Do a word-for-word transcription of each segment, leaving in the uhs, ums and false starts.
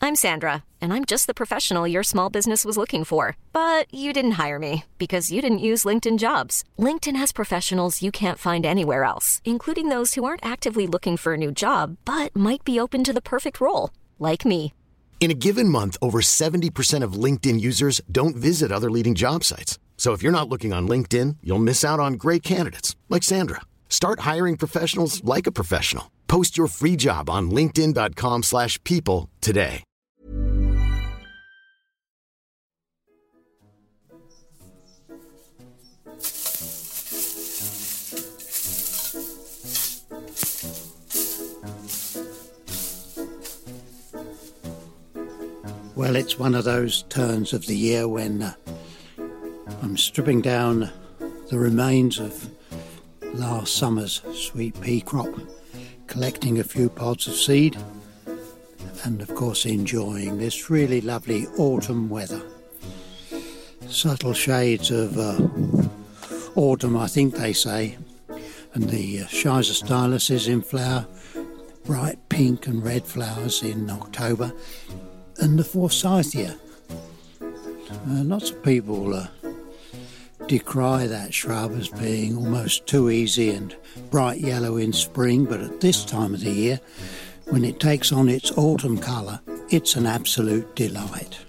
I'm Sandra, and I'm just the professional your small business was looking for. But you didn't hire me because you didn't use LinkedIn Jobs. LinkedIn has professionals you can't find anywhere else, including those who aren't actively looking for a new job, but might be open to the perfect role, like me. In a given month, over seventy percent of LinkedIn users don't visit other leading job sites. So if you're not looking on LinkedIn, you'll miss out on great candidates like Sandra. Start hiring professionals like a professional. Post your free job on linkedin.com slash people today. Well, it's one of those turns of the year when uh, I'm stripping down the remains of last summer's sweet pea crop, collecting a few pods of seed, and of course enjoying this really lovely autumn weather. Subtle shades of uh, autumn, I think they say, and the uh, Shiza stylus is in flower, bright pink and red flowers in October, and the forsythia. Uh, lots of people uh, decry that shrub as being almost too easy and bright yellow in spring, but at this time of the year, when it takes on its autumn colour, it's an absolute delight.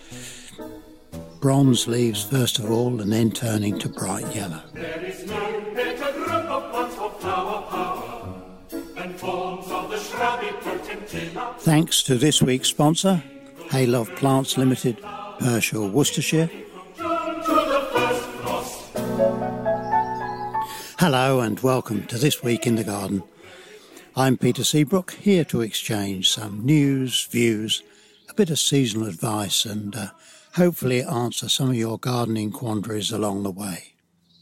Bronze leaves first of all, and then turning to bright yellow. There is no better group of plants for flower power than forms of the shrubby potentilla. Thanks to this week's sponsor, Haylove Plants Limited, Pershore, Worcestershire. Hello and welcome to This Week in the Garden. I'm Peter Seabrook, here to exchange some news, views, a bit of seasonal advice and uh, hopefully answer some of your gardening quandaries along the way.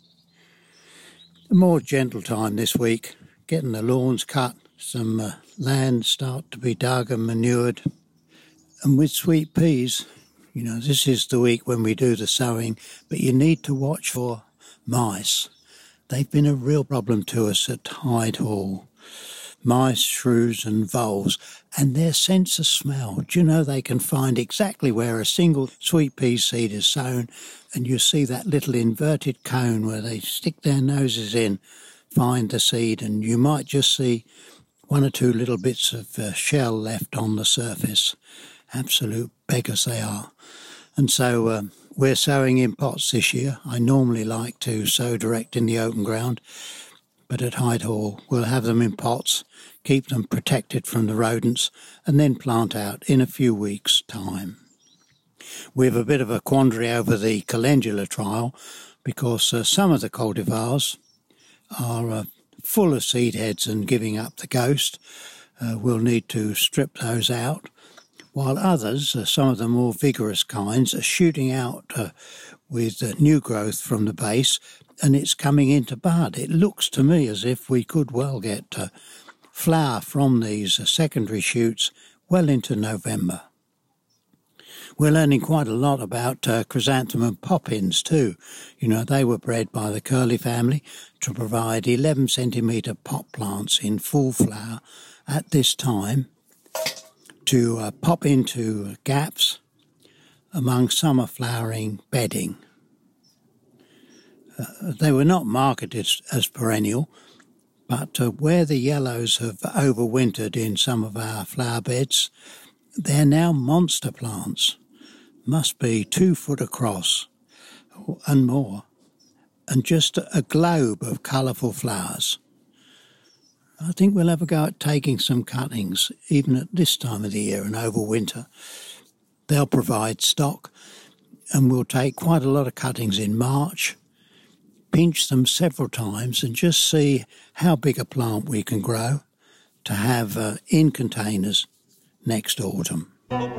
A more gentle time this week, getting the lawns cut, some uh, land start to be dug and manured. And with sweet peas, you know, this is the week when we do the sowing, but you need to watch for mice. They've been a real problem to us at Hyde Hall. Mice, shrews and voles, and their sense of smell. Do you know they can find exactly where a single sweet pea seed is sown, and you see that little inverted cone where they stick their noses in, find the seed, and you might just see one or two little bits of uh, shell left on the surface. Absolute beggars they are. And so um, we're sowing in pots this year. I normally like to sow direct in the open ground, but at Hyde Hall we'll have them in pots, keep them protected from the rodents, and then plant out in a few weeks' time. We have a bit of a quandary over the calendula trial because uh, some of the cultivars are uh, full of seed heads and giving up the ghost. Uh, we'll need to strip those out, while others, uh, some of the more vigorous kinds, are shooting out uh, with uh, new growth from the base, and it's coming into bud. It looks to me as if we could well get uh, flower from these uh, secondary shoots well into November. We're learning quite a lot about uh, chrysanthemum poppins too. You know, they were bred by the Curley family to provide eleven centimetre pot plants in full flower at this time, to uh, pop into gaps among summer flowering bedding. Uh, they were not marketed as perennial, but uh, where the yellows have overwintered in some of our flower beds, they're now monster plants. Must be two foot across and more, and just a globe of colourful flowers. I think we'll have a go at taking some cuttings, even at this time of the year and over winter. They'll provide stock, and we'll take quite a lot of cuttings in March, pinch them several times and just see how big a plant we can grow to have uh, in containers next autumn.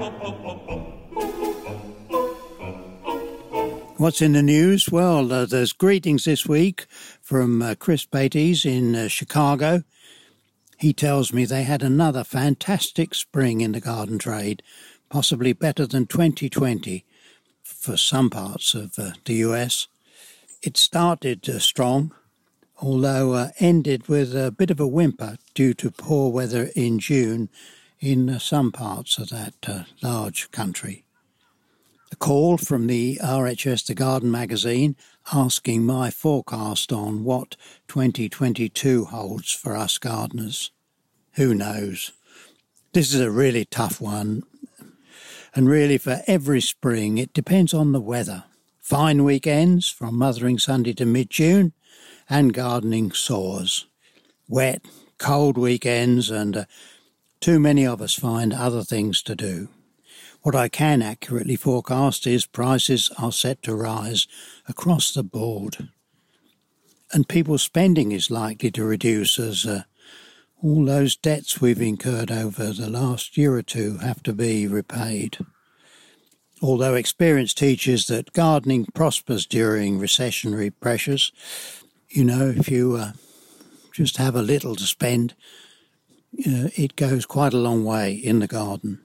What's in the news? Well, uh, there's greetings this week from uh, Chris Bates in uh, Chicago. He tells me they had another fantastic spring in the garden trade, possibly better than twenty twenty for some parts of uh, the U S. It started uh, strong, although uh, ended with a bit of a whimper due to poor weather in June in uh, some parts of that uh, large country. A call from the R H S The Garden magazine asking my forecast on what twenty twenty-two holds for us gardeners. Who knows? This is a really tough one, and really for every spring it depends on the weather. Fine weekends from Mothering Sunday to mid-June, and gardening soars. Wet, cold weekends, and uh, too many of us find other things to do. What I can accurately forecast is prices are set to rise across the board. And people's spending is likely to reduce as uh, all those debts we've incurred over the last year or two have to be repaid. Although experience teaches that gardening prospers during recessionary pressures, you know, if you uh, just have a little to spend, uh, it goes quite a long way in the garden.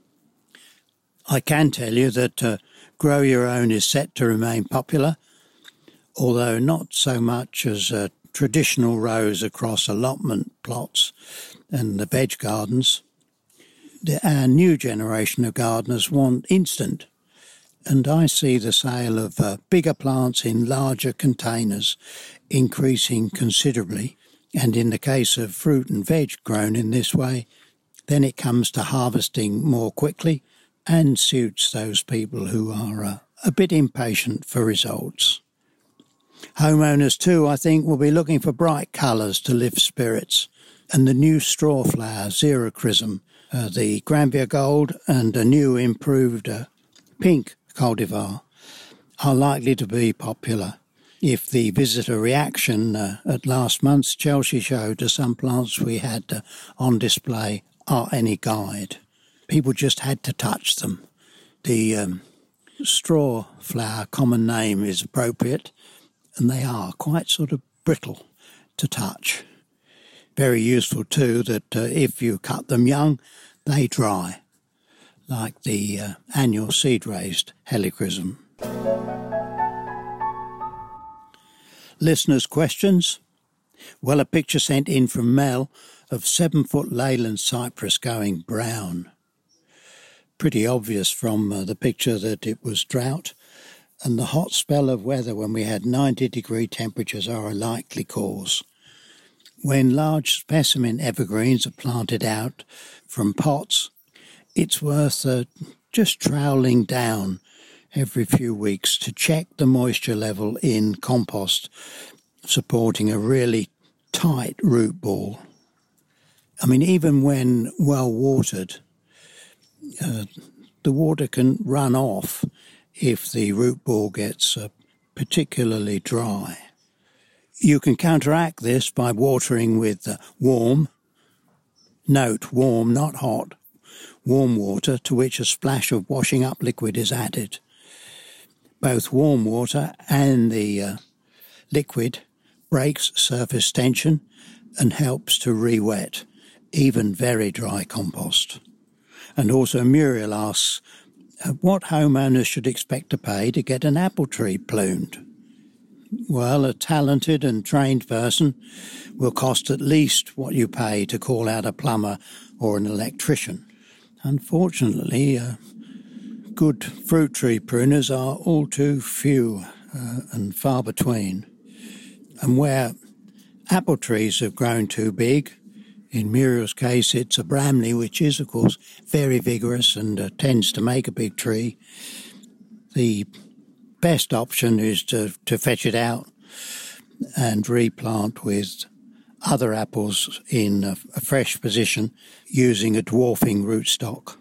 I can tell you that uh, Grow Your Own is set to remain popular, although not so much as uh, traditional rows across allotment plots and the veg gardens. The, our new generation of gardeners want instant, and I see the sale of uh, bigger plants in larger containers increasing considerably, and in the case of fruit and veg grown in this way, then it comes to harvesting more quickly and suits those people who are uh, a bit impatient for results. Homeowners too, I think, will be looking for bright colours to lift spirits, and the new straw flower, Xerochryzum, uh, the Granvia Gold and a new improved uh, pink cultivar are likely to be popular. If the visitor reaction uh, at last month's Chelsea show to some plants we had uh, on display are any guide. People just had to touch them. The um, straw flower common name is appropriate, and they are quite sort of brittle to touch. Very useful too that uh, if you cut them young, they dry, like the uh, annual seed-raised Helichrysum. Listeners' questions? Well, a picture sent in from Mel of seven-foot Leyland cypress going brown. Pretty obvious from uh, the picture that it was drought, and the hot spell of weather when we had ninety degree temperatures are a likely cause. When large specimen evergreens are planted out from pots, it's worth uh, just troweling down every few weeks to check the moisture level in compost, supporting a really tight root ball. I mean, even when well watered, uh, the water can run off if the root ball gets uh, particularly dry. You can counteract this by watering with uh, warm, note warm, not hot, warm water to which a splash of washing up liquid is added. Both warm water and the uh, liquid breaks surface tension and helps to re-wet even very dry compost. And also Muriel asks, uh, what homeowners should expect to pay to get an apple tree pruned? Well, a talented and trained person will cost at least what you pay to call out a plumber or an electrician. Unfortunately, uh, good fruit tree pruners are all too few uh, and far between. And where apple trees have grown too big, in Muriel's case it's a Bramley, which is of course very vigorous and uh, tends to make a big tree, the best option is to, to fetch it out and replant with other apples in a, a fresh position using a dwarfing rootstock.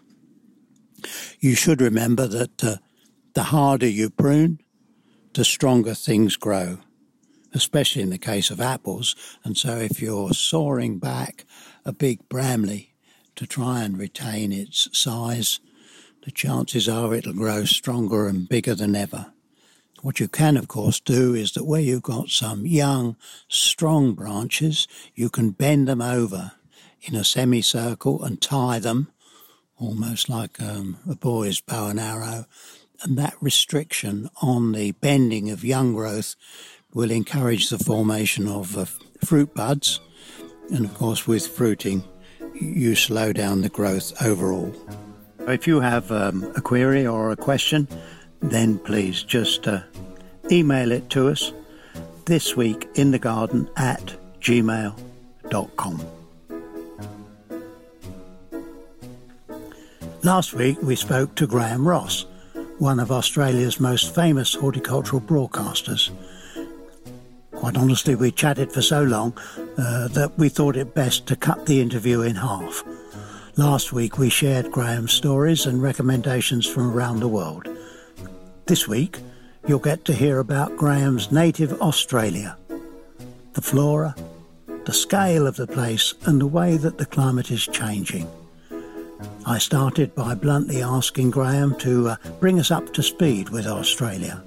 You should remember that uh, the harder you prune, the stronger things grow, especially in the case of apples. And so if you're sawing back a big Bramley to try and retain its size, the chances are it'll grow stronger and bigger than ever. What you can, of course, do is that where you've got some young, strong branches, you can bend them over in a semicircle and tie them, almost like um, a boy's bow and arrow. And that restriction on the bending of young growth will encourage the formation of uh, fruit buds. And, of course, with fruiting, you slow down the growth overall. If you have um, a query or a question, then please just uh, email it to us, thisweekinthegarden at gmail dot com. Last week we spoke to Graham Ross, one of Australia's most famous horticultural broadcasters. Quite honestly, we chatted for so long uh, that we thought it best to cut the interview in half. Last week we shared Graham's stories and recommendations from around the world. This week you'll get to hear about Graham's native Australia, the flora, the scale of the place and the way that the climate is changing. I started by bluntly asking Graham to uh, bring us up to speed with Australia.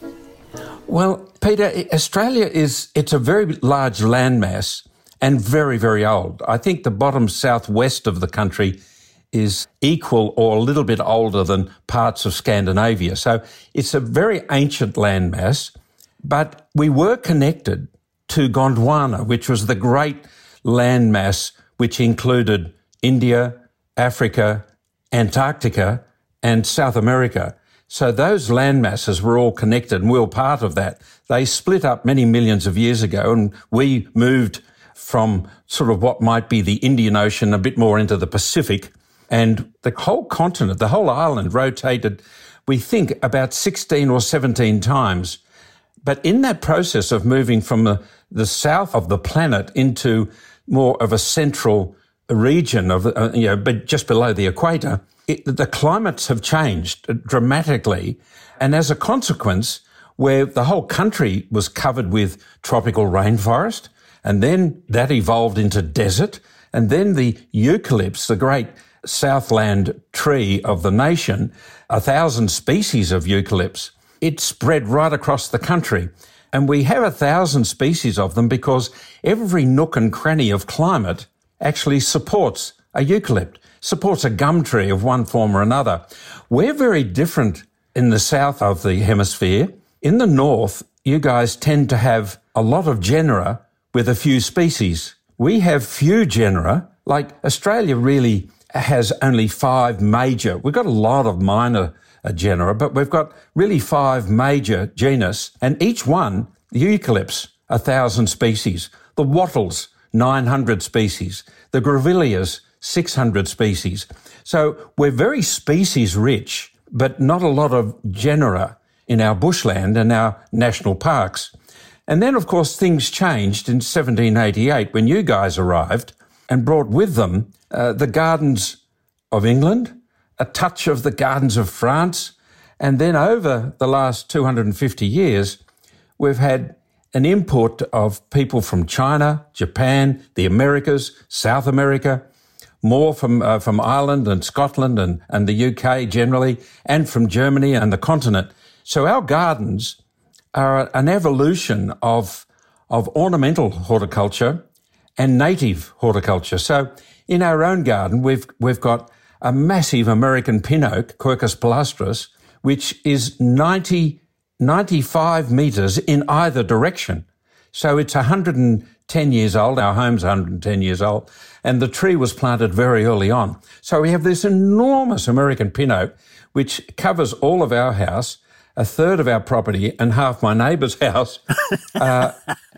Well, Peter, Australia is, it's a very large landmass and very, very old. I think the bottom southwest of the country is equal or a little bit older than parts of Scandinavia. So it's a very ancient landmass, but we were connected to Gondwana, which was the great landmass which included India, Africa, Antarctica, and South America. So those land masses were all connected and we were part of that. They split up many millions of years ago and we moved from sort of what might be the Indian Ocean a bit more into the Pacific. And the whole continent, the whole island rotated, we think, about sixteen or seventeen times. But in that process of moving from the, the south of the planet into more of a central region of, uh, you know, but just below the equator, it, the climates have changed dramatically. And as a consequence, where the whole country was covered with tropical rainforest, and then that evolved into desert, and then the eucalypts, the great southland tree of the nation, a thousand species of eucalypts, it spread right across the country. And we have a thousand species of them because every nook and cranny of climate actually supports a eucalypt, supports a gum tree of one form or another. We're very different in the south of the hemisphere. In the north, you guys tend to have a lot of genera with a few species. We have few genera, like Australia really has only five major. We've got a lot of minor uh, genera, but we've got really five major genus, and each one, the eucalypts, a thousand species. The wattles, nine hundred species. The grevilleas, six hundred species. So we're very species rich, but not a lot of genera in our bushland and our national parks. And then, of course, things changed in seventeen eighty-eight when you guys arrived and brought with them uh, the gardens of England, a touch of the gardens of France, and then over the last two hundred fifty years, we've had an import of people from China, Japan, the Americas, South America, more from uh, from Ireland and Scotland and, and the U K generally, and from Germany and the continent. So our gardens are an evolution of, of ornamental horticulture and native horticulture. So in our own garden, we've we've got a massive American pin oak, Quercus pilastris, which is ninety, ninety-five metres in either direction. So it's one hundred ten years old. Our home's one hundred ten years old. And the tree was planted very early on. So we have this enormous American pin oak, which covers all of our house, a third of our property and half my neighbour's house. uh,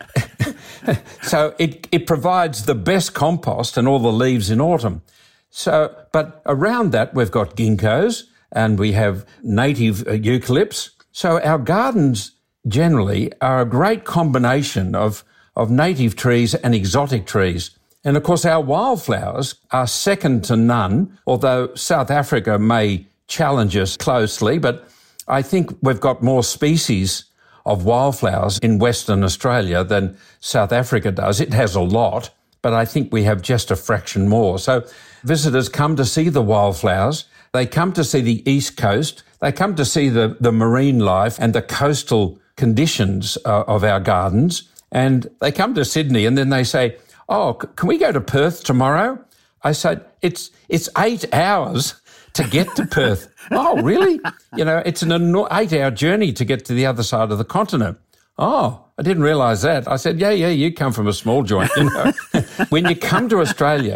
so it, it provides the best compost and all the leaves in autumn. So, but around that we've got ginkgos and we have native uh, eucalypts. So our gardens generally are a great combination of, of native trees and exotic trees. And of course our wildflowers are second to none, although South Africa may challenge us closely, but I think we've got more species of wildflowers in Western Australia than South Africa does. It has a lot, but I think we have just a fraction more. So visitors come to see the wildflowers. They come to see the East Coast. They come to see the, the marine life and the coastal conditions uh, of our gardens. And they come to Sydney and then they say, oh, c- can we go to Perth tomorrow? I said, it's it's eight hours to get to Perth. Oh, really? You know, it's an eight-hour journey to get to the other side of the continent. Oh, I didn't realise that. I said, yeah, yeah, you come from a small joint. You know, when you come to Australia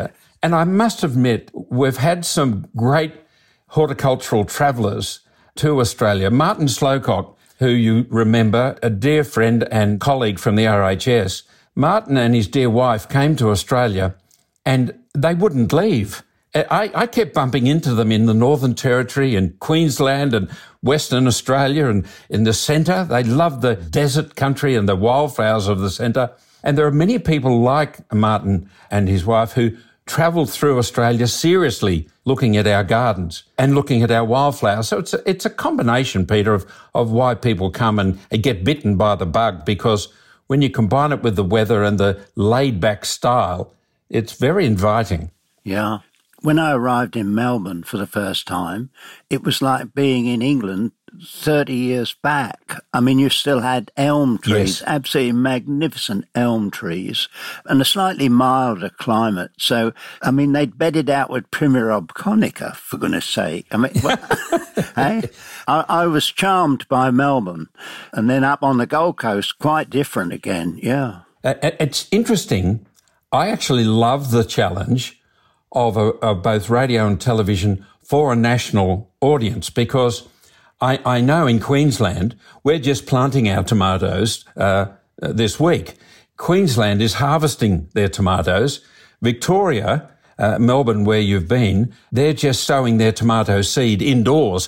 And I must admit, we've had some great horticultural travellers to Australia. Martin Slowcock, who you remember, a dear friend and colleague from the R H S. Martin and his dear wife came to Australia and they wouldn't leave. I, I kept bumping into them in the Northern Territory and Queensland and Western Australia and in the centre. They loved the desert country and the wildflowers of the centre. And there are many people like Martin and his wife who travelled through Australia seriously looking at our gardens and looking at our wildflowers. So it's a, it's a combination, Peter, of, of why people come and, and get bitten by the bug, because when you combine it with the weather and the laid-back style, it's very inviting. Yeah. When I arrived in Melbourne for the first time, it was like being in England thirty years back. I mean, you still had elm trees, yes. Absolutely magnificent elm trees, and a slightly milder climate. So, I mean, they'd bedded out with Primula obconica, for goodness sake. I mean, well, hey? I, I was charmed by Melbourne. And then up on the Gold Coast, quite different again, yeah. Uh, it's interesting. I actually love the challenge of, a, of both radio and television for a national audience, because I, I know in Queensland, we're just planting our tomatoes uh, this week. Queensland is harvesting their tomatoes. Victoria, uh, Melbourne, where you've been, they're just sowing their tomato seed indoors.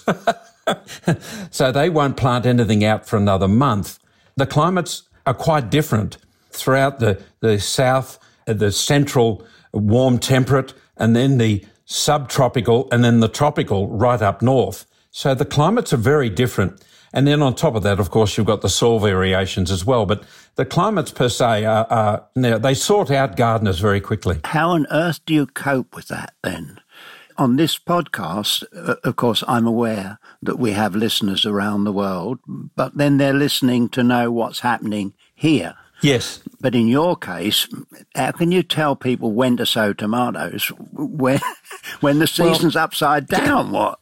So they won't plant anything out for another month. The climates are quite different throughout the, the south, the central, warm temperate, and then the subtropical, and then the tropical right up north. So the climates are very different. And then on top of that, of course, you've got the soil variations as well. But the climates per se are, are now, they sort out gardeners very quickly. How on earth do you cope with that then? On this podcast, uh, of course, I'm aware that we have listeners around the world, but then they're listening to know what's happening here. Yes. But in your case, how can you tell people when to sow tomatoes when, when the season's well, upside down? What?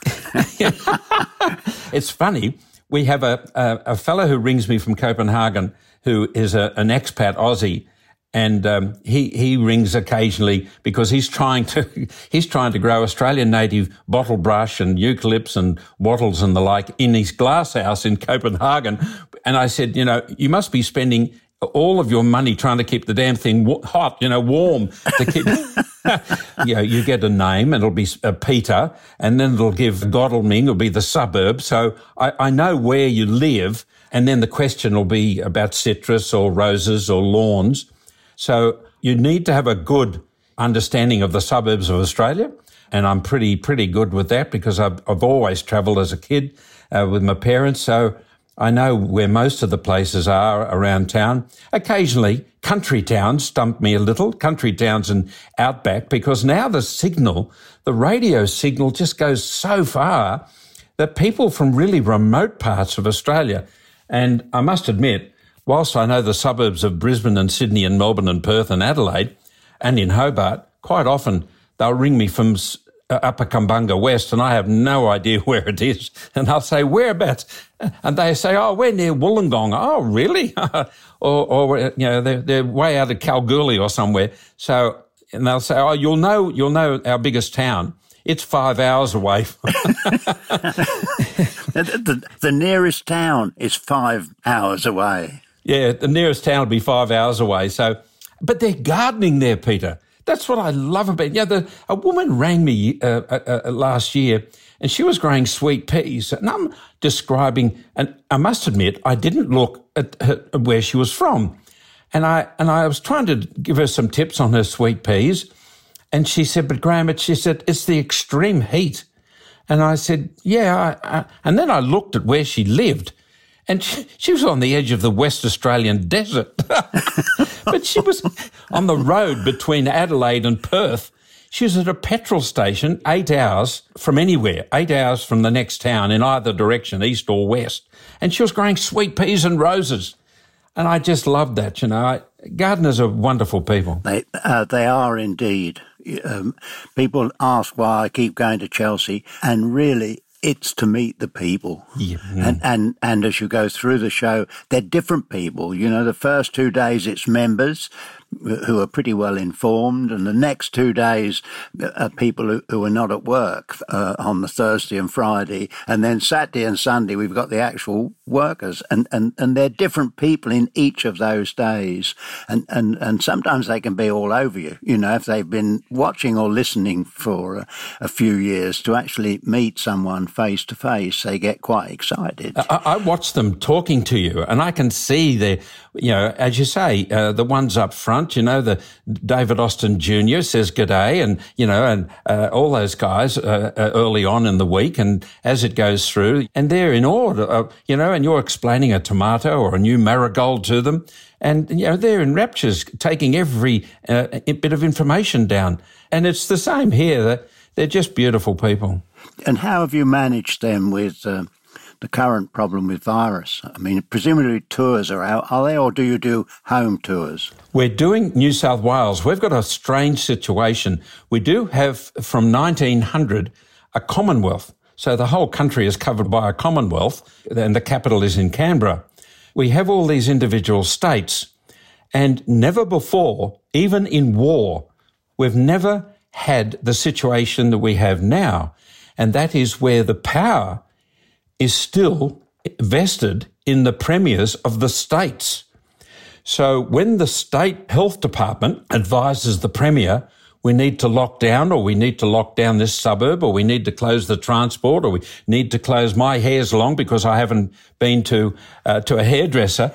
It's funny. We have a, a, a fellow who rings me from Copenhagen who is a, an expat Aussie, and um, he he rings occasionally because he's trying to he's trying to grow Australian native bottle brush and eucalypts and wattles and the like in his glass house in Copenhagen. And I said, you know, you must be spending all of your money trying to keep the damn thing hot, you know, warm to keep. You know, you get a name, and it'll be uh, Peter, and then it'll give Godalming, it'll be the suburb. So I, I know where you live, and then the question will be about citrus or roses or lawns. So you need to have a good understanding of the suburbs of Australia, and I'm pretty pretty good with that because I've, I've always travelled as a kid uh, with my parents, so I know where most of the places are around town. Occasionally, country towns stump me a little, country towns and outback, because now the signal, the radio signal just goes so far that people from really remote parts of Australia, and I must admit, whilst I know the suburbs of Brisbane and Sydney and Melbourne and Perth and Adelaide and in Hobart, quite often they'll ring me from Upper Cumbunga West, and I have no idea where it is. And I'll say, whereabouts? And they say, oh, we're near Wollongong. Oh, really? or, or, you know, they're, they're way out of Kalgoorlie or somewhere. So, and they'll say, oh, you'll know, you'll know our biggest town. It's five hours away. the, the, the nearest town is five hours away. Yeah, the nearest town will be five hours away. So, but they're gardening there, Peter. That's what I love about it. Yeah, the, a woman rang me uh, uh, uh, last year, and she was growing sweet peas. And I'm describing, and I must admit, I didn't look at her, where she was from. And I and I was trying to give her some tips on her sweet peas. And she said, but Graham, it, she said, it's the extreme heat. And I said, yeah. I, I, and then I looked at where she lived. And she, she was on the edge of the West Australian desert. But she was on the road between Adelaide and Perth. She was at a petrol station eight hours from anywhere, eight hours from the next town in either direction, east or west. And she was growing sweet peas and roses. And I just loved that, you know. I, gardeners are wonderful people. They, uh, they are indeed. Um, people ask why I keep going to Chelsea, and really, it's to meet the people. Yeah. And, and and as you go through the show, they're different people. You know, the first two days it's members, who are pretty well informed, and the next two days are people who, who are not at work uh, on the Thursday and Friday, and then Saturday and Sunday we've got the actual workers, and, and, and they're different people in each of those days, and, and, and sometimes they can be all over you, you know, if they've been watching or listening for a, a few years. To actually meet someone face to face, they get quite excited. I, I watch them talking to you, and I can see the, you know, as you say, uh, the ones up front, you know, the David Austin Junior says good day, and, you know, and uh, all those guys uh, uh, early on in the week, and as it goes through, and they're in awe, uh, you know, and you're explaining a tomato or a new marigold to them, and, you know, they're in raptures, taking every uh, bit of information down. And it's the same here. They're, they're just beautiful people. And how have you managed them with uh, the current problem with virus? I mean, presumably tours are out, are they, or do you do home tours? We're doing New South Wales. We've got a strange situation. We do have, from nineteen hundred, a Commonwealth. So the whole country is covered by a Commonwealth, and the capital is in Canberra. We have all these individual states, and never before, even in war, we've never had the situation that we have now, and that is where the power is still vested in the premiers of the states. So when the state health department advises the premier, we need to lock down, or we need to lock down this suburb, or we need to close the transport, or we need to close, my hair's long because I haven't been to uh, to a hairdresser.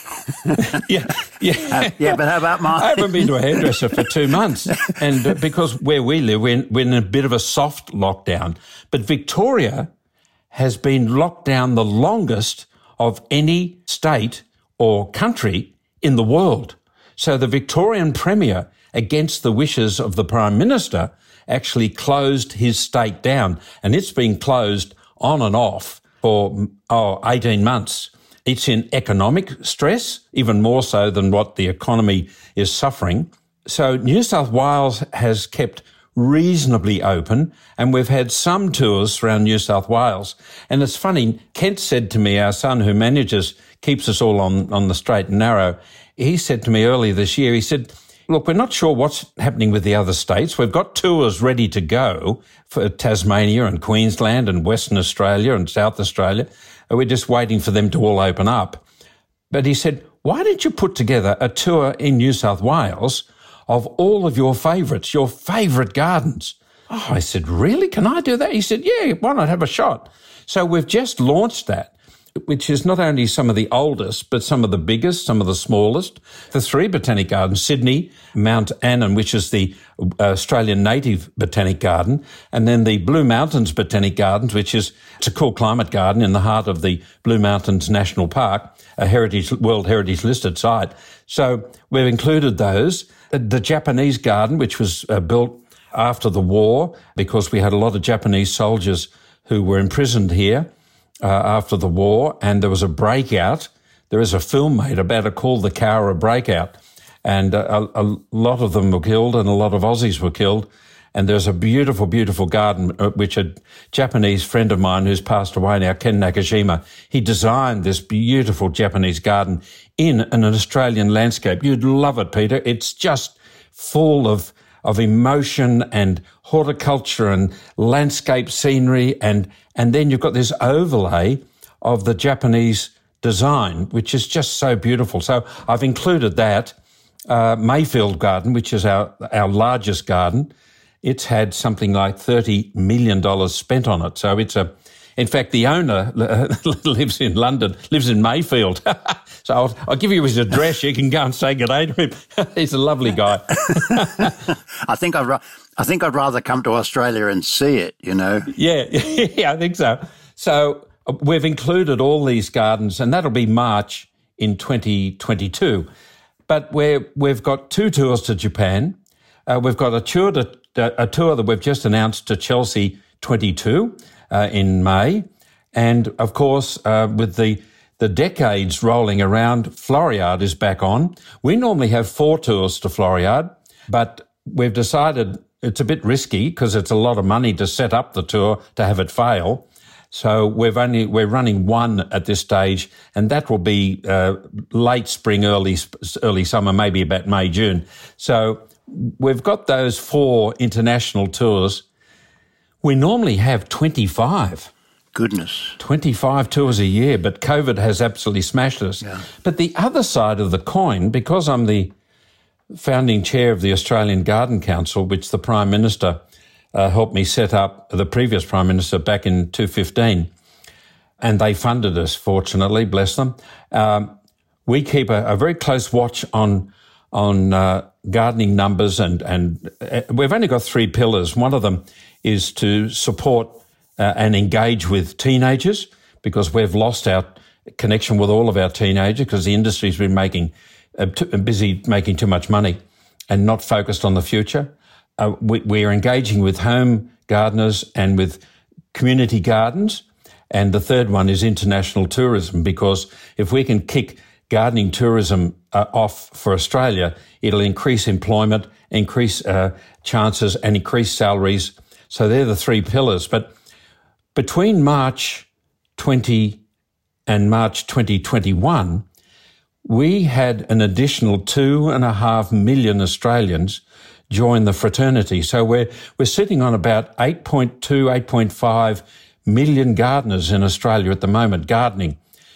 yeah, yeah, uh, yeah. But how about mine? I haven't been to a hairdresser for two months, and uh, because where we live, we're in, we're in a bit of a soft lockdown. But Victoria has been locked down the longest of any state or country in the world. So the Victorian Premier, against the wishes of the Prime Minister, actually closed his state down. And it's been closed on and off for oh, eighteen months. It's in economic stress, even more so than what the economy is suffering. So New South Wales has kept reasonably open, and we've had some tours around New South Wales. And it's funny, Kent said to me, our son who manages, keeps us all on, on the straight and narrow, he said to me earlier this year, he said, look, we're not sure what's happening with the other states. We've got tours ready to go for Tasmania and Queensland and Western Australia and South Australia. We're just waiting for them to all open up. But he said, why didn't you put together a tour in New South Wales of all of your favourites, your favourite gardens? Oh, I said, really? Can I do that? He said, yeah, why not have a shot? So we've just launched that, which is not only some of the oldest, but some of the biggest, some of the smallest. The three botanic gardens, Sydney, Mount Annan, which is the Australian native botanic garden, and then the Blue Mountains Botanic Gardens, which is it's a cool climate garden in the heart of the Blue Mountains National Park, a heritage World Heritage listed site. So we've included those. The Japanese garden, which was uh, built after the war because we had a lot of Japanese soldiers who were imprisoned here Uh, after the war, and there was a breakout. There is a film made about it called The Cowra Breakout, and uh, a, a lot of them were killed and a lot of Aussies were killed. And there's a beautiful, beautiful garden, uh, which a Japanese friend of mine who's passed away now, Ken Nakajima, he designed this beautiful Japanese garden in an Australian landscape. You'd love it, Peter. It's just full of of emotion and horticulture and landscape scenery, and and then you've got this overlay of the Japanese design, which is just so beautiful. So I've included that. Uh, Mayfield Garden, which is our, our largest garden, it's had something like thirty million dollars spent on it. So it's a, in fact, the owner lives in London, lives in Mayfield. So I'll, I'll give you his address. You can go and say good day to him. He's a lovely guy. I think I'd, ra- I think I'd rather come to Australia and see it, you know. Yeah, yeah, I think so. So we've included all these gardens, and that'll be March in twenty twenty-two. But we're, we've got two tours to Japan. Uh, we've got a tour, to, a tour that we've just announced to Chelsea twenty-two uh, in May. And, of course, uh, with the The decades rolling around, Floriade is back on. We normally have four tours to Floriade, but we've decided it's a bit risky because it's a lot of money to set up the tour to have it fail. So we've only, we're running one at this stage, and that will be uh, late spring, early early summer, maybe about May, June. So we've got those four international tours. We normally have twenty-five. Goodness. twenty-five tours a year, but COVID has absolutely smashed us. Yeah. But the other side of the coin, because I'm the founding chair of the Australian Garden Council, which the Prime Minister uh, helped me set up, the previous Prime Minister, back in two thousand fifteen, and they funded us, fortunately, bless them. Um, we keep a, a very close watch on on uh, gardening numbers, and, and uh, we've only got three pillars. One of them is to support uh, and engage with teenagers, because we've lost our connection with all of our teenagers because the industry's been making uh, too, busy making too much money and not focused on the future. Uh, we, we are engaging with home gardeners and with community gardens. And the third one is international tourism, because if we can kick gardening tourism uh, off for Australia, it'll increase employment, increase uh, chances and increase salaries. So they're the three pillars. But between March twenty and March twenty twenty-one, we had an additional two and a half million Australians join the fraternity. So we're, we're sitting on about eight point two, eight point five million gardeners in Australia at the moment, gardening.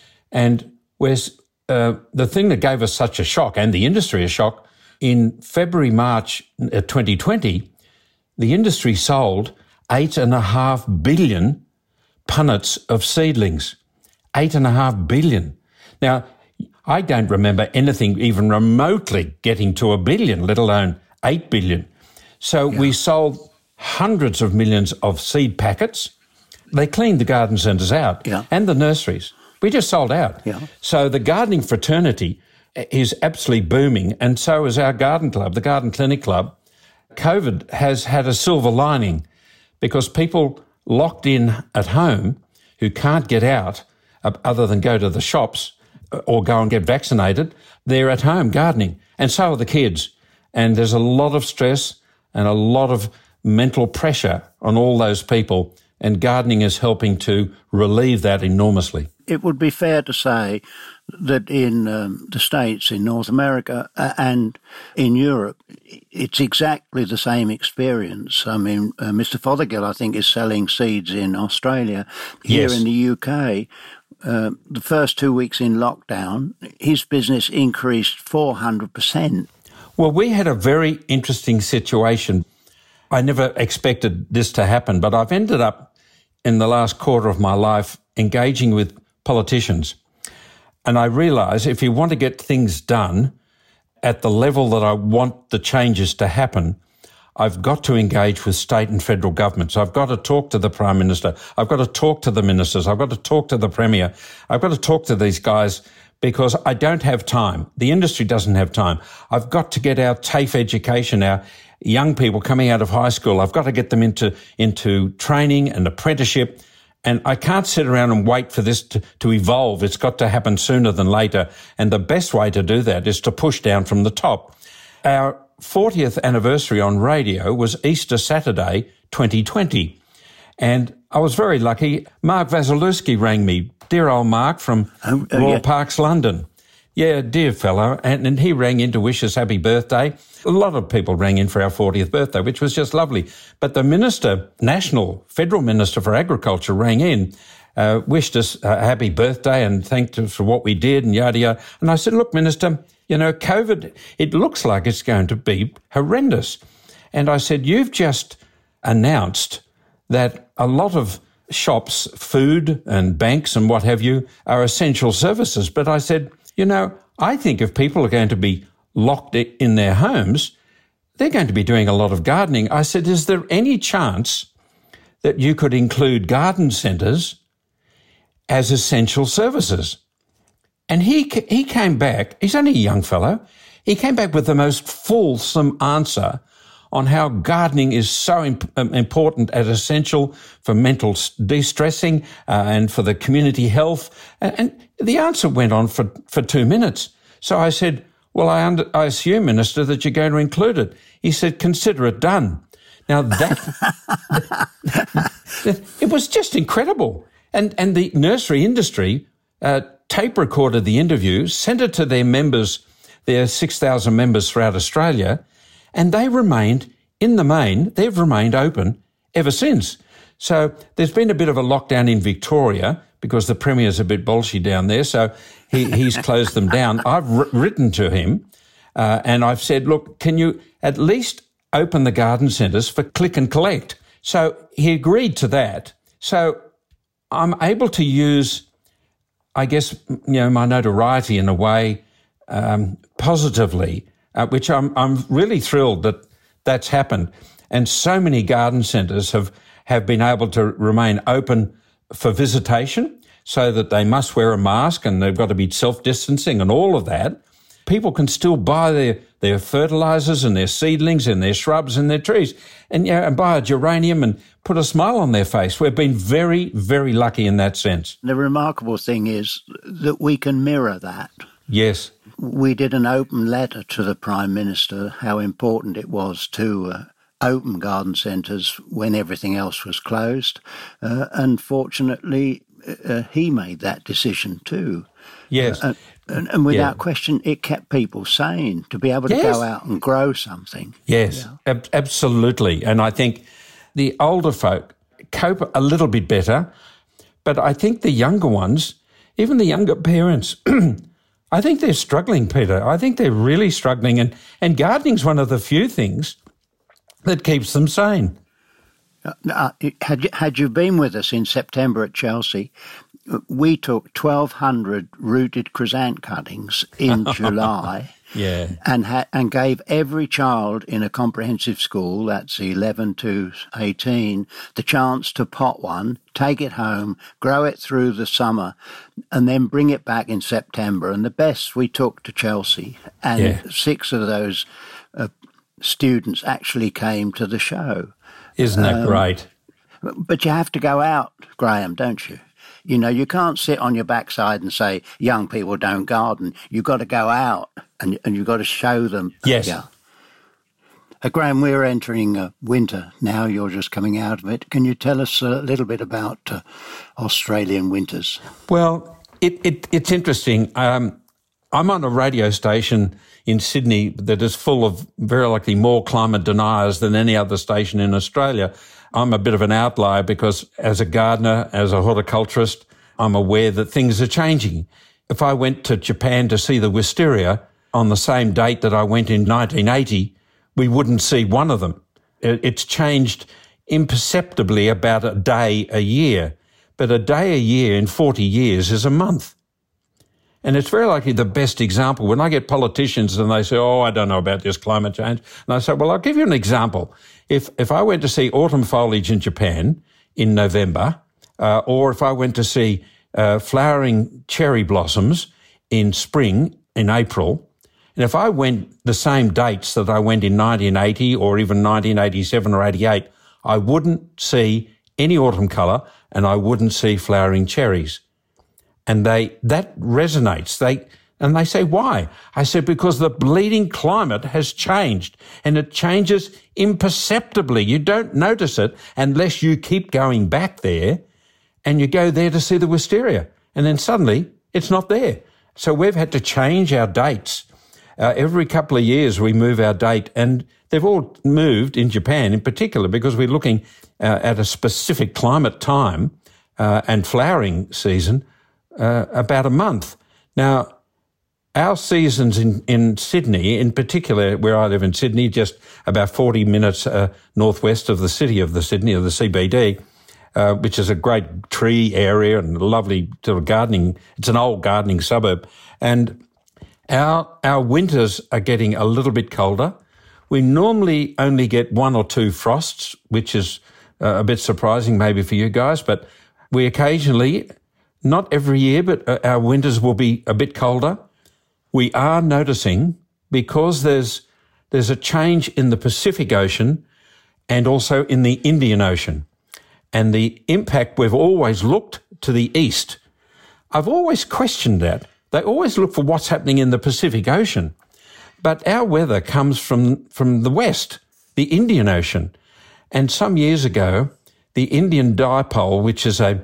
And we're, uh, the thing that gave us such a shock, and the industry a shock, in February, March twenty twenty, the industry sold eight and a half billion punnets of seedlings. Eight and a half billion. Now, I don't remember anything even remotely getting to a billion, let alone eight billion. So yeah. We sold hundreds of millions of seed packets. They cleaned the garden centres out yeah. and the nurseries. We just sold out. Yeah. So the gardening fraternity is absolutely booming, and so is our garden club, the Garden Clinic Club. COVID has had a silver lining, because people locked in at home who can't get out uh, other than go to the shops or go and get vaccinated, they're at home gardening, and so are the kids. And there's a lot of stress and a lot of mental pressure on all those people, and gardening is helping to relieve that enormously. It would be fair to say that in um, the States, in North America uh, and in Europe, it's exactly the same experience. I mean, uh, Mister Fothergill, I think, is selling seeds in Australia. Here yes. in the U K, uh, the first two weeks in lockdown, his business increased four hundred percent. Well, we had a very interesting situation. I never expected this to happen, but I've ended up in the last quarter of my life engaging with politicians. And I realise if you want to get things done at the level that I want the changes to happen, I've got to engage with state and federal governments. I've got to talk to the Prime Minister. I've got to talk to the ministers. I've got to talk to the Premier. I've got to talk to these guys, because I don't have time. The industry doesn't have time. I've got to get our TAFE education, our young people coming out of high school. I've got to get them into, into training and apprenticeship. And I can't sit around and wait for this to, to evolve. It's got to happen sooner than later. And the best way to do that is to push down from the top. Our fortieth anniversary on radio was Easter Saturday, twenty twenty. And I was very lucky. Mark Vasilewski rang me, dear old Mark from oh, oh, Royal yeah. Parks, London. Yeah, dear fellow. And, and he rang in to wish us happy birthday. A lot of people rang in for our fortieth birthday, which was just lovely. But the Minister, National, Federal Minister for Agriculture rang in, uh, wished us a happy birthday and thanked us for what we did and yada yada. And I said, look, Minister, you know, COVID, it looks like it's going to be horrendous. And I said, you've just announced that a lot of shops, food and banks and what have you, are essential services. But I said, you know, I think if people are going to be locked in their homes, they're going to be doing a lot of gardening. I said, is there any chance that you could include garden centres as essential services? And he he came back, he's only a young fellow, he came back with the most fulsome answer on how gardening is so imp- important and essential for mental de-stressing uh, and for the community health. And, and the answer went on for, for two minutes. So I said, well, I, under, I assume, Minister, that you're going to include it. He said, consider it done. Now, that, it was just incredible. And, and the nursery industry uh, tape recorded the interview, sent it to their members, their six thousand members throughout Australia, and they remained, in the main, they've remained open ever since. So there's been a bit of a lockdown in Victoria because the Premier's a bit bolshy down there, so he, he's closed them down. I've r- written to him uh, and I've said, look, can you at least open the garden centres for click and collect? So he agreed to that. So I'm able to use, I guess, you know, my notoriety in a way um, positively, uh, which I'm I'm really thrilled that that's happened. And so many garden centres have, have been able to remain open for visitation so that they must wear a mask and they've got to be self-distancing and all of that. People can still buy their, their fertilisers and their seedlings and their shrubs and their trees and, you know, and buy a geranium and put a smile on their face. We've been very, very lucky in that sense. The remarkable thing is that we can mirror that. Yes. We did an open letter to the Prime Minister how important it was to uh, open garden centres when everything else was closed. Uh, and fortunately, uh, he made that decision too. Yes. Uh, and, and without yeah. question, it kept people sane to be able to yes. go out and grow something. Yes, yeah. ab- absolutely. And I think the older folk cope a little bit better, but I think the younger ones, even the younger parents, I think they're struggling, Peter. I think they're really struggling. And, and gardening's one of the few things that keeps them sane. Uh, had, you, had you been with us in September at Chelsea, we took twelve hundred rooted chrysanthemum cuttings in July yeah. and ha- and gave every child in a comprehensive school, that's eleven to eighteen, the chance to pot one, take it home, grow it through the summer, and then bring it back in September. And the best we took to Chelsea, and yeah. six of those uh, students actually came to the show. Isn't that um, great? But you have to go out, Graham, don't you? You know, you can't sit on your backside and say, young people don't garden. You've got to go out and, and you've got to show them. Yes. Yeah. Uh, Graham, we're entering uh, winter now. You're just coming out of it. Can you tell us a little bit about uh, Australian winters? Well, it, it, it's interesting. Um, I'm on a radio station in Sydney that is full of very likely more climate deniers than any other station in Australia. I'm a bit of an outlier because as a gardener, as a horticulturist, I'm aware that things are changing. If I went to Japan to see the wisteria on the same date that I went in nineteen eighty, we wouldn't see one of them. It's changed imperceptibly about a day a year, but a day a year in forty years is a month. And it's very likely the best example. When I get politicians and they say, oh, I don't know about this climate change, and I say, well, I'll give you an example. If if I went to see autumn foliage in Japan in November, uh, or if I went to see uh, flowering cherry blossoms in spring in April, and if I went the same dates that I went in nineteen eighty or even nineteen eighty-seven or eighty-eight, I wouldn't see any autumn colour and I wouldn't see flowering cherries. And they that resonates. They and they say, why? I said, because the bleeding climate has changed and it changes imperceptibly. You don't notice it unless you keep going back there and you go there to see the wisteria. And then suddenly it's not there. So we've had to change our dates. Uh, every couple of years we move our date, and they've all moved in Japan in particular because we're looking uh, at a specific climate time uh, and flowering season uh, about a month. Now, our seasons in, in Sydney, in particular, where I live in Sydney, just about forty minutes uh, northwest of the city of the Sydney, of the C B D, uh, which is a great tree area and a lovely sort of gardening. It's an old gardening suburb. And our our winters are getting a little bit colder. We normally only get one or two frosts, which is uh, a bit surprising maybe for you guys, but we occasionally, not every year, but uh, our winters will be a bit colder. We are noticing, because there's there's a change in the Pacific Ocean and also in the Indian Ocean. And the impact, we've always looked to the east. I've always questioned that. They always look for what's happening in the Pacific Ocean. But our weather comes from, from the west, the Indian Ocean. And some years ago, the Indian Dipole, which is a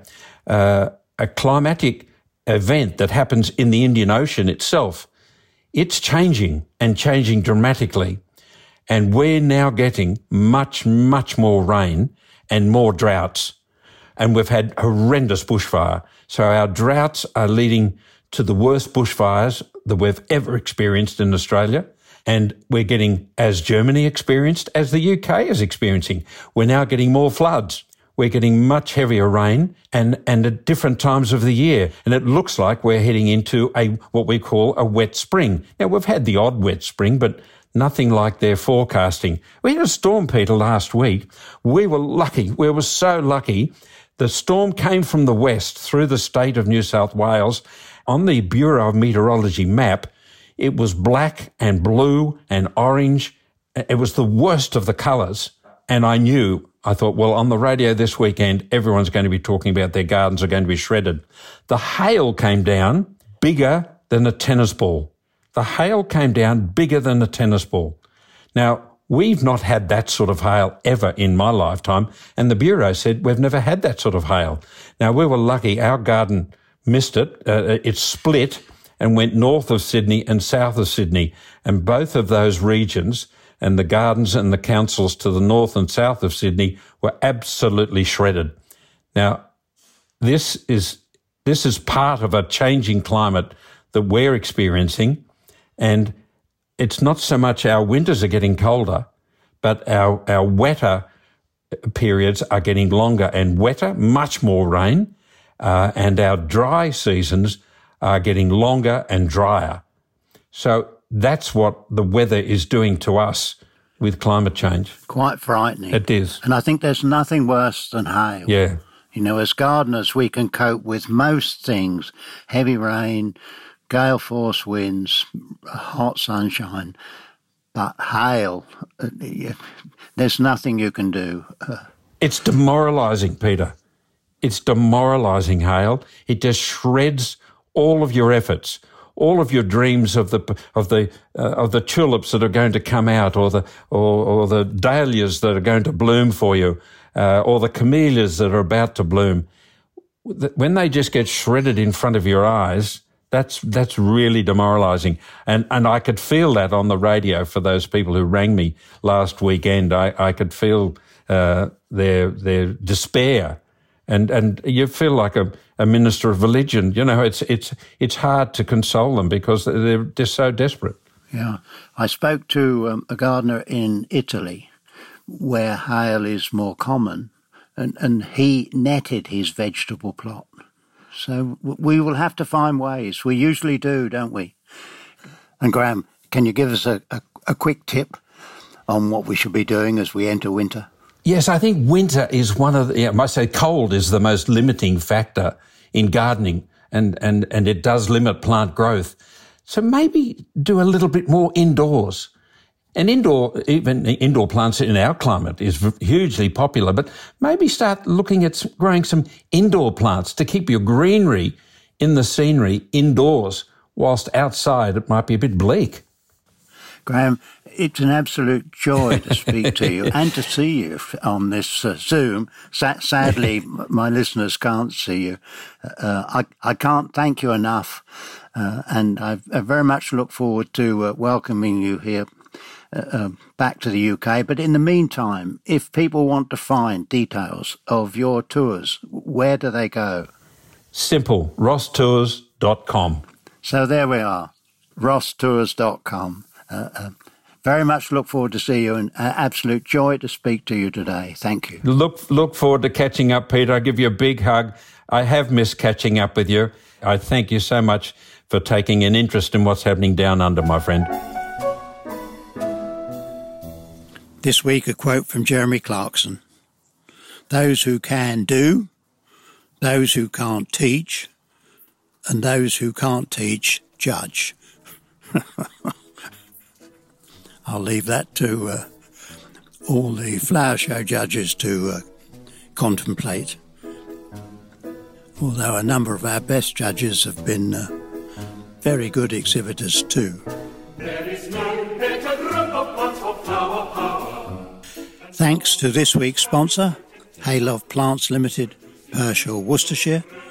uh, a climatic event that happens in the Indian Ocean itself. It's changing and changing dramatically. And we're now getting much, much more rain and more droughts. And we've had horrendous bushfire. So our droughts are leading to the worst bushfires that we've ever experienced in Australia. And we're getting, as Germany experienced, as the U K is experiencing, we're now getting more floods. We're getting much heavier rain and, and at different times of the year. And it looks like we're heading into a what we call a wet spring. Now, we've had the odd wet spring, but nothing like they're forecasting. We had a storm, Peter, last week. We were lucky. We were so lucky. The storm came from the west through the state of New South Wales. On the Bureau of Meteorology map, it was black and blue and orange. It was the worst of the colours. And I knew, I thought, well, on the radio this weekend, everyone's going to be talking about their gardens are going to be shredded. The hail came down bigger than a tennis ball. The hail came down bigger than a tennis ball. Now, we've not had that sort of hail ever in my lifetime, and the Bureau said we've never had that sort of hail. Now, we were lucky. Our garden missed it. Uh, it split and went north of Sydney and south of Sydney, and both of those regions and the gardens and the councils to the north and south of Sydney were absolutely shredded. Now, this is this is part of a changing climate that we're experiencing, and it's not so much our winters are getting colder, but our, our wetter periods are getting longer and wetter, much more rain, uh, and our dry seasons are getting longer and drier. So that's what the weather is doing to us with climate change. Quite frightening. It is. And I think there's nothing worse than hail. Yeah. You know, as gardeners, we can cope with most things, heavy rain, gale force winds, hot sunshine, but hail, uh, there's nothing you can do. Uh, it's demoralising, Peter. It's demoralising, hail. It just shreds all of your efforts, all of your dreams of the of the uh, of the tulips that are going to come out, or the or, or the dahlias that are going to bloom for you, uh, or the camellias that are about to bloom. When they just get shredded in front of your eyes, that's that's really demoralising. And and I could feel that on the radio for those people who rang me last weekend. I, I could feel uh, their their despair. And and you feel like a, a minister of religion. You know, it's it's it's hard to console them because they're just so desperate. Yeah. I spoke to um, a gardener in Italy where hail is more common, and, and he netted his vegetable plot. So we will have to find ways. We usually do, don't we? And Graham, can you give us a, a, a quick tip on what we should be doing as we enter winter? Yes, I think winter is one of the, yeah, I must say cold is the most limiting factor in gardening, and, and, and it does limit plant growth. So maybe do a little bit more indoors. And indoor, even indoor plants in our climate is hugely popular, but maybe start looking at growing some indoor plants to keep your greenery in the scenery indoors, whilst outside it might be a bit bleak. Graham, it's an absolute joy to speak to you and to see you on this uh, Zoom. Sa- sadly, my listeners can't see you. Uh, I, I can't thank you enough, uh, and I, I very much look forward to uh, welcoming you here uh, uh, back to the U K. But in the meantime, if people want to find details of your tours, where do they go? Simple, ross tours dot com. So there we are, ross tours dot com. Uh, uh, very much look forward to see you, and uh, absolute joy to speak to you today. Thank you. Look look forward to catching up, Peter. I give you a big hug. I have missed catching up with you. I thank you so much for taking an interest in what's happening down under, my friend. This week, a quote from Jeremy Clarkson. Those who can do, those who can't teach, and those who can't teach judge. I'll leave that to uh, all the flower show judges to uh, contemplate. Although a number of our best judges have been uh, very good exhibitors too. There is no better group of plants for flower power. Thanks to this week's sponsor, Haylove Plants Limited, Pershore, Worcestershire,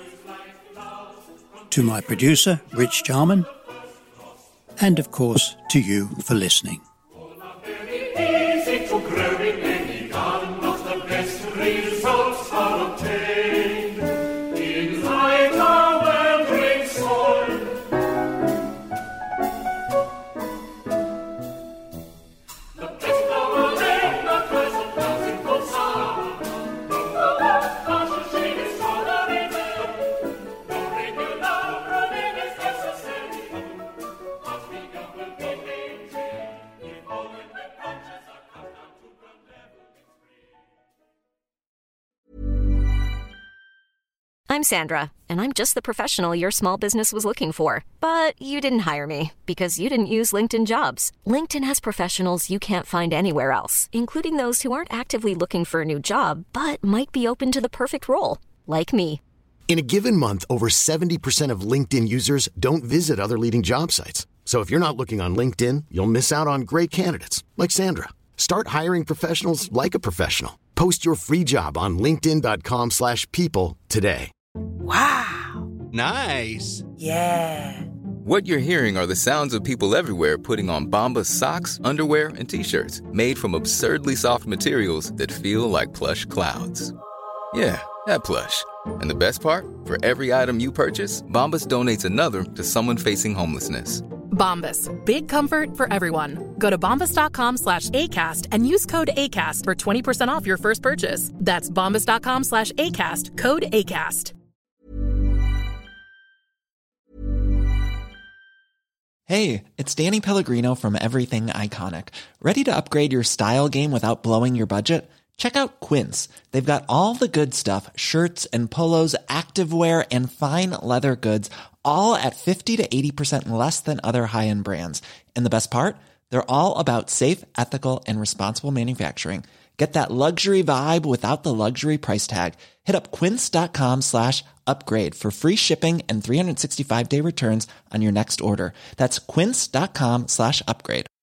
to my producer, Rich Jarman, and of course to you for listening. Easy to grow in any garden, not the best results are obtained. In light or well-drained soil, the best flower laid, the present plants in full summer. No partial shade is tolerated, no regular pruning is necessary. But we go will be maintained, if all in the branches are cut down to ground level in spring. I'm Sandra, and I'm just the professional your small business was looking for. But you didn't hire me because you didn't use LinkedIn Jobs. LinkedIn has professionals you can't find anywhere else, including those who aren't actively looking for a new job, but might be open to the perfect role, like me. In a given month, over seventy percent of LinkedIn users don't visit other leading job sites. So if you're not looking on LinkedIn, you'll miss out on great candidates like Sandra. Start hiring professionals like a professional. Post your free job on linkedin.com slash people today. Wow. Nice. Yeah. What you're hearing are the sounds of people everywhere putting on Bombas socks, underwear, and T-shirts made from absurdly soft materials that feel like plush clouds. Yeah, that plush. And the best part? For every item you purchase, Bombas donates another to someone facing homelessness. Bombas. Big comfort for everyone. Go to bombas.com slash ACAST and use code ACAST for twenty percent off your first purchase. That's bombas.com slash ACAST. Code ACAST. Hey, it's Danny Pellegrino from Everything Iconic. Ready to upgrade your style game without blowing your budget? Check out Quince. They've got all the good stuff, shirts and polos, activewear, and fine leather goods, all at fifty to eighty percent less than other high-end brands. And the best part? They're all about safe, ethical, and responsible manufacturing. Get that luxury vibe without the luxury price tag. Hit up quince.com slash upgrade for free shipping and three sixty-five day returns on your next order. That's quince.com slash upgrade.